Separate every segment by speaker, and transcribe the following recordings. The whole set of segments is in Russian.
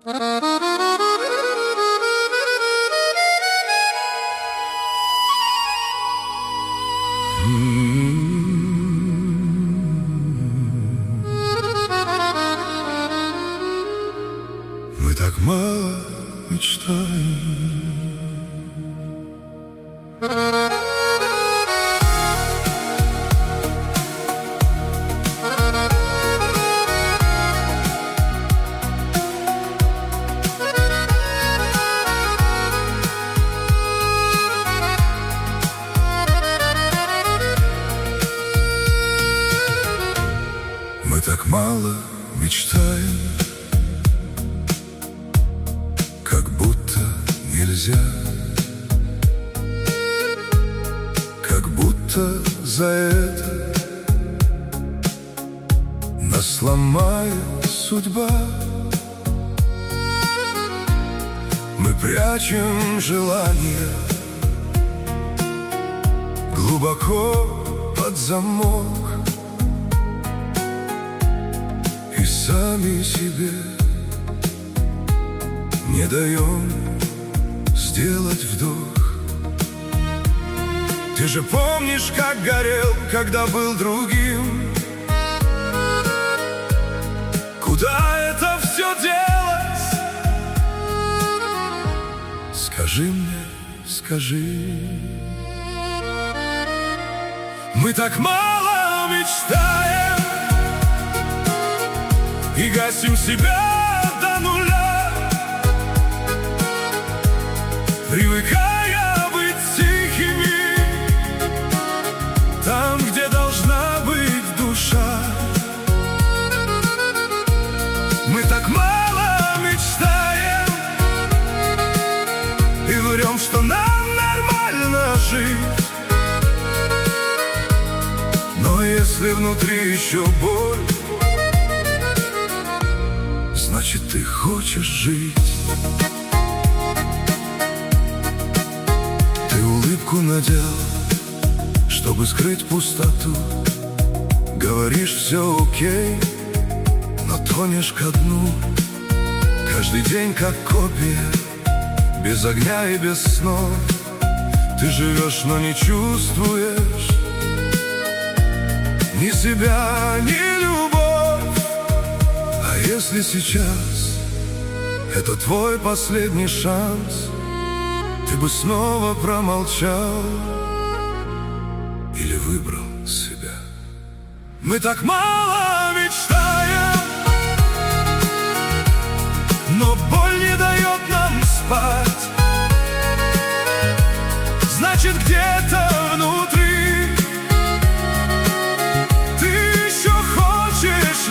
Speaker 1: Мы так мало мечтаем. Мы так мало мечтаем, как будто нельзя, как будто за это нас сломает судьба. Мы прячем желание глубоко под замок и сами себе не даем сделать вдох. Ты же помнишь, как горел, когда был другим? Куда это все делать? Скажи мне, скажи. Мы так мало мечтаем и гасим себя до нуля, привыкая быть тихими там, где должна быть душа. Мы так мало мечтаем и врем, что нам нормально жить. Но если внутри еще боль, значит, ты хочешь жить. Ты улыбку надел, чтобы скрыть пустоту. Говоришь, все окей, но тонешь ко дну. Каждый день как копия, без огня и без снов. Ты живешь, но не чувствуешь ни себя, ни любовь. А если сейчас это твой последний шанс, ты бы снова промолчал или выбрал себя. Мы так мало мечтаем, но боль не дает нам спать. Значит, где-то внутри ты еще хочешь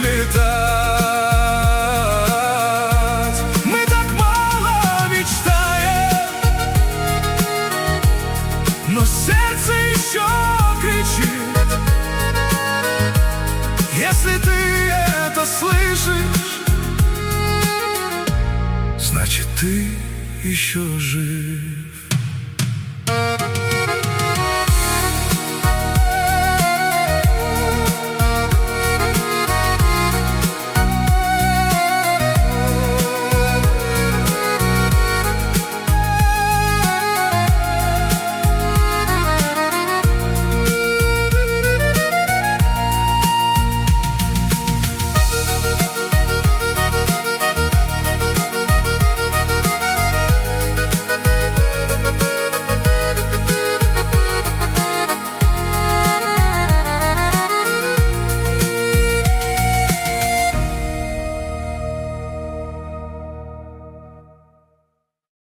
Speaker 1: летать. Мы так мало мечтаем, но сердце еще кричит. Если ты это слышишь, значит, ты еще жив.